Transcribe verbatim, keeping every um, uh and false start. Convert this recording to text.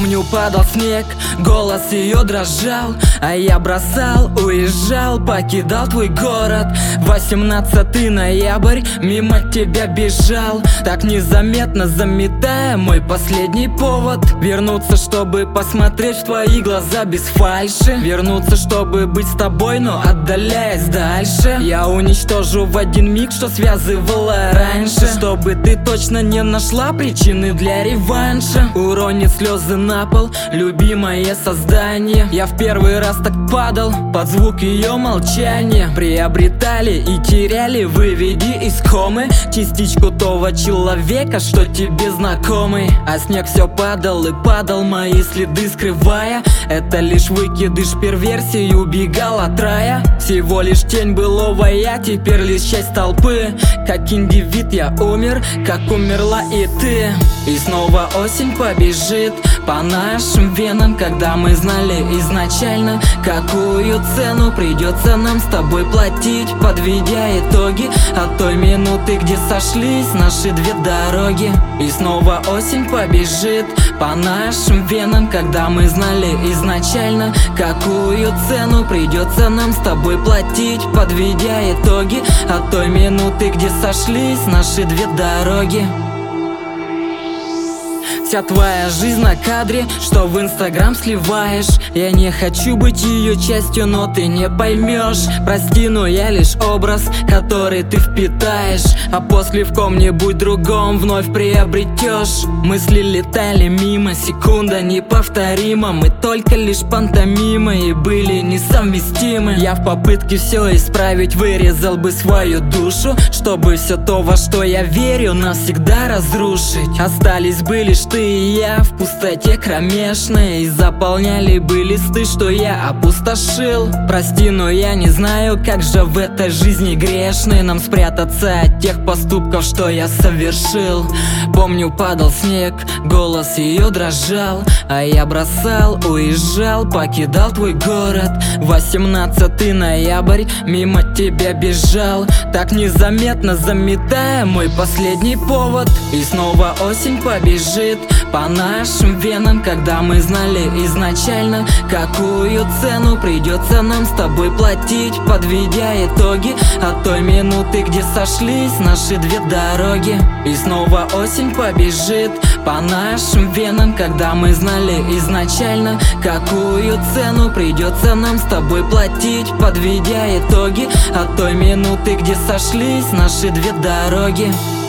Помню, падал снег, голос ее дрожал, а я бросал, уезжал, покидал твой город. Восемнадцатый ноябрь, мимо тебя бежал, так незаметно заметая мой последний повод. Вернуться, чтобы посмотреть в твои глаза без фальши, вернуться, чтобы быть с тобой, но отдаляясь дальше. Я уничтожу в один миг, что связывало раньше, чтобы ты точно не нашла причины для реванша. Уронит слезы на пол любимое создание. Я в первый раз так падал под звук ее молчания. Приобретали и теряли, выведи из комы частичку того человека, что тебе знакомый. А снег все падал и падал, мои следы скрывая. Это лишь выкидыш перверсии, убегал от рая. Всего лишь тень былого я, теперь лишь часть толпы. Как индивид я умер, как умерла и ты. И снова осень побежит по нашим венам, когда мы знали изначально, какую цену придется нам с тобой платить, подведя итоги от той минуты, где сошлись наши две дороги. И снова осень побежит по нашим венам, когда мы знали изначально, какую цену придется нам с тобой платить, подведя итоги от той минуты, где сошлись наши две дороги. Вся твоя жизнь на кадре, что в инстаграм сливаешь. Я не хочу быть ее частью, но ты не поймешь. Прости, но я лишь образ, который ты впитаешь, а после в ком-нибудь другом вновь приобретешь. Мысли летали мимо, секунда неповторима. Мы только лишь пантомимы и были несовместимы. Я в попытке все исправить вырезал бы свою душу, чтобы все то, во что я верю, навсегда разрушить. Остались бы лишь ты и я в пустоте кромешной, и заполняли бы листы, что я опустошил. Прости, но я не знаю, как же в этой жизни грешной нам спрятаться от тех поступков, что я совершил. Помню, падал снег, голос ее дрожал, а я бросал, уезжал, покидал твой город. Восемнадцатый ноябрь, мимо тебя бежал, так незаметно заметая мой последний повод. И снова осень побежит по нашим венам, когда мы знали изначально, какую цену придется нам с тобой платить, подведя итоги от той минуты, где сошлись наши две дороги. И снова осень побежит по нашим венам, когда мы знали изначально, какую цену придется нам с тобой платить, подведя итоги от той минуты, где сошлись наши две дороги.